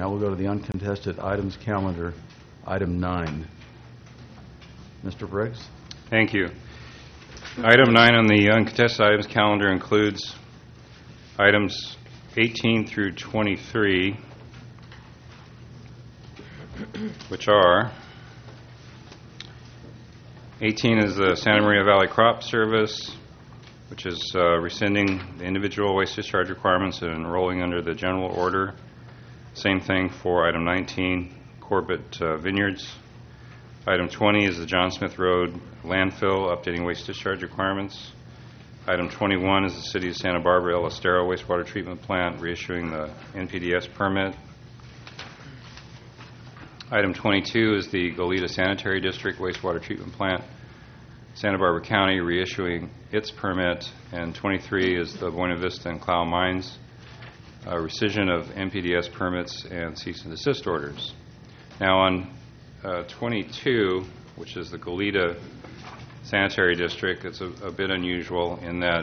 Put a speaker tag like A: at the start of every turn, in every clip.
A: Now we'll go to the uncontested items calendar, item 9. Mr. Briggs?
B: Thank you. Item 9 on the uncontested items calendar includes items 18 through 23, which are 18 is the Santa Maria Valley Crop Service, which is rescinding the individual waste discharge requirements and enrolling under the general order. Same thing for item 19, Corbett Vineyards. Item 20 is the John Smith Road landfill, updating waste discharge requirements. Item 21 is the City of Santa Barbara El Estero wastewater treatment plant, reissuing the NPDES permit. Item 22 is the Goleta Sanitary District wastewater treatment plant, Santa Barbara County reissuing its permit. And 23 is the Buena Vista and Clow Mines rescission of NPDES permits and cease and desist orders. Now on 22, which is the Goleta Sanitary District, it's a bit unusual in that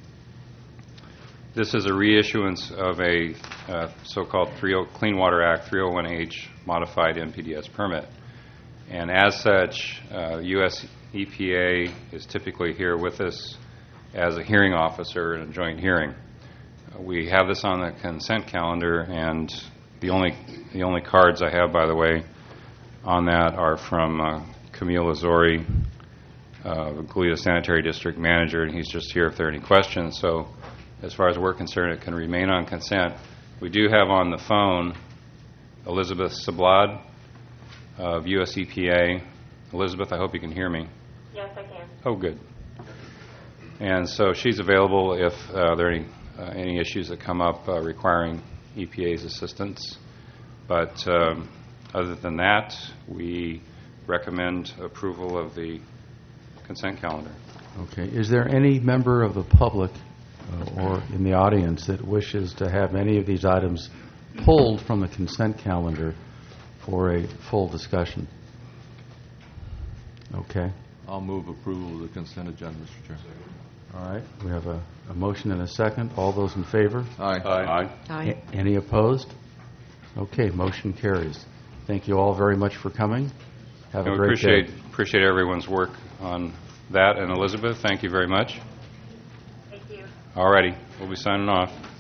B: this is a reissuance of a so-called Clean Water Act 301H modified NPDES permit. And as such, U.S. EPA is typically here with us as a hearing officer in a joint hearing. We have this on the consent calendar, and the only cards I have, by the way, on that are from Camille Azori, the Goleta Sanitary District Manager, and he's just here if there are any questions. So as far as we're concerned, it can remain on consent. We do have on the phone Elizabeth Sablad of U.S. EPA. Elizabeth, I hope you can hear me.
C: Yes, I can.
B: Oh, good. And so she's available if there are any issues that come up requiring EPA's assistance. But other than that, we recommend approval of the consent calendar.
A: Okay. Is there any member of the public or in the audience that wishes to have any of these items pulled from the consent calendar for a full discussion? Okay.
D: I'll move approval of the consent agenda, Mr. Chair.
A: All right. We have a motion and a second. All those in favor?
D: Aye.
B: Aye.
E: Aye.
A: Any opposed? Okay. Motion carries. Thank you all very much for coming. Have a great day.
B: Appreciate everyone's work on that. And Elizabeth, thank you very much.
C: Thank you.
B: All righty. We'll be signing off.